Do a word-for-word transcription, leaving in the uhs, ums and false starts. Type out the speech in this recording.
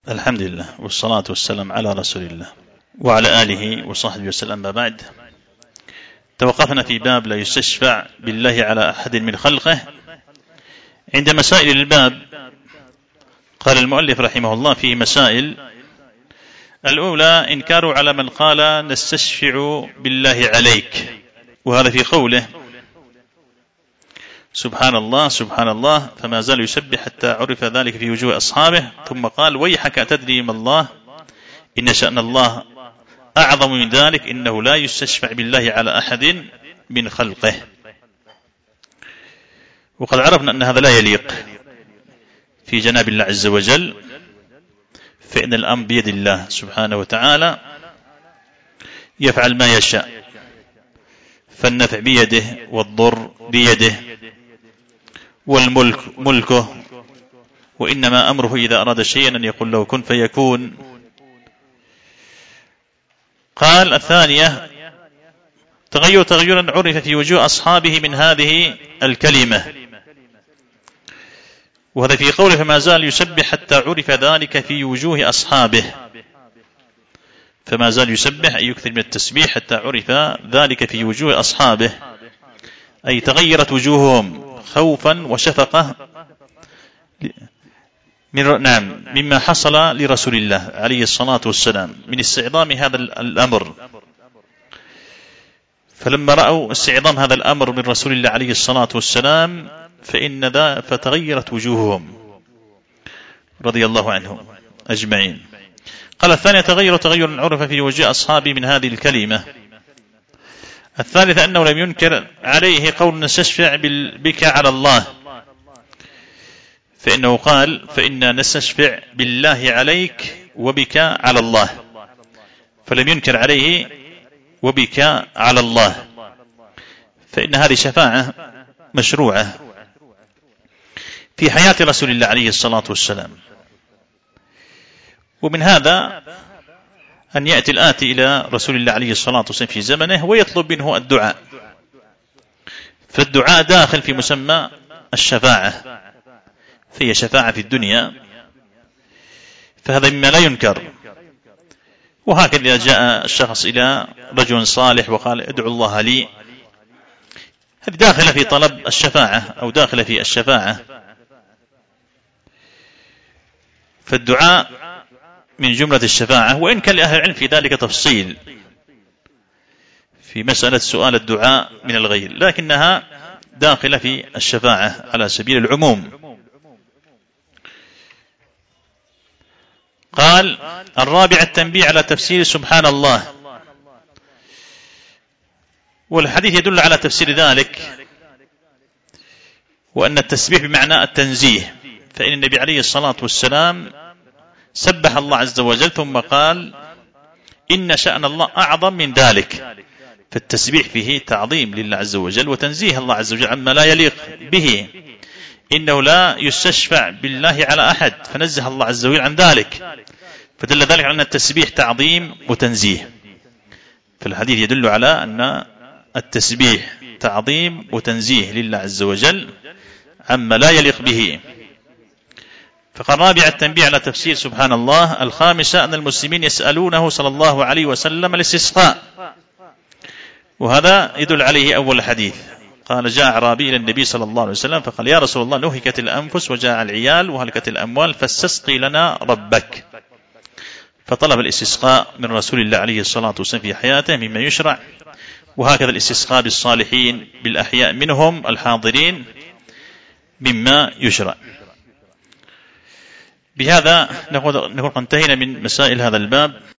الحمد لله والصلاة والسلام على رسول الله وعلى آله وصحبه وسلم. ما بعد، توقفنا في باب لا يستشفع بالله على أحد من خلقه. عند مسائل الباب قال المؤلف رحمه الله فيه مسائل. الأولى إنكار على من قال نستشفع بالله عليك، وهذا في قوله سبحان الله سبحان الله فما زال يسبح حتى عرف ذلك في وجوه أصحابه، ثم قال ويحك تدري ما الله إن شأن الله أعظم من ذلك إنه لا يستشفع بالله على أحد من خلقه. وقد عرفنا أن هذا لا يليق في جناب الله عز وجل، فإن الأمر بيد الله سبحانه وتعالى يفعل ما يشاء، فالنفع بيده والضر بيده والملك ملكه، وإنما أمره إذا أراد شيئا أن يقول له كن فيكون. قال الثانية تغير تغيرا عرف في وجوه أصحابه من هذه الكلمة، وهذا في قوله فما زال يسبح حتى عرف ذلك في وجوه أصحابه. فما زال يسبح أي يكثر من التسبيح حتى عرف ذلك في وجوه أصحابه، أي تغيرت وجوههم خوفا وشفقة من نعم مما حصل لرسول الله عليه الصلاة والسلام من استعظام هذا الأمر. فلما رأوا استعظام هذا الأمر من رسول الله عليه الصلاة والسلام فإن ذا فتغيرت وجوههم رضي الله عنهم أجمعين. قال الثانية تغير تغير عرف في وجوه أصحابه من هذه الكلمة. الثالثة أنه لم ينكر عليه قول نستشفع بك على الله، فإنه قال فإنا نستشفع بالله عليك وبك على الله، فلم ينكر عليه وبك على الله، فإن هذه شفاعة مشروعة في حياة رسول الله عليه الصلاة والسلام. ومن هذا أن يأتي الآتي إلى رسول الله عليه الصلاة والسلام في زمنه ويطلب منه الدعاء، فالدعاء داخل في مسمى الشفاعة، فهي شفاعة في الدنيا، فهذا مما لا ينكر. وهكذا جاء الشخص إلى رجل صالح وقال ادعو الله لي، هذه داخلة في طلب الشفاعة أو داخلة في الشفاعة. فالدعاء من جملة الشفاعة، وإن كان لأهل العلم في ذلك تفصيل في مسألة سؤال الدعاء من الغير، لكنها داخلة في الشفاعة على سبيل العموم. قال الرابع التنبيه على تفسير سبحان الله، والحديث يدل على تفسير ذلك، وأن التسبيح بمعنى التنزيه، فإن النبي عليه الصلاة والسلام سبح الله عز وجل ثم قال إن شأن الله أعظم من ذلك، فالتسبيح فيه تعظيم لله عز وجل وتنزيه الله عز وجل عما لا يليق به، إنه لا يستشفع بالله على أحد، فنزه الله عز وجل عن ذلك، فدل ذلك على أن التسبيح تعظيم وتنزيه. فالحديث يدل على أن التسبيح تعظيم وتنزيه لله عز وجل عما لا يليق به. فقال رابع التنبيه على تفسير سبحان الله. الخامسة أن المسلمين يسألونه صلى الله عليه وسلم الاستسقاء، وهذا يدل عليه أول الحديث. قال جاء أعرابي إلى النبي صلى الله عليه وسلم فقال يا رسول الله نهكت الأنفس وجاء العيال وهلكت الأموال فاستسقي لنا ربك، فطلب الاستسقاء من رسول الله عليه الصلاة والسلام في حياته مما يشرع، وهكذا الاستسقاء بالصالحين بالأحياء منهم الحاضرين مما يشرع. بهذا نكون انتهينا من مسائل هذا الباب.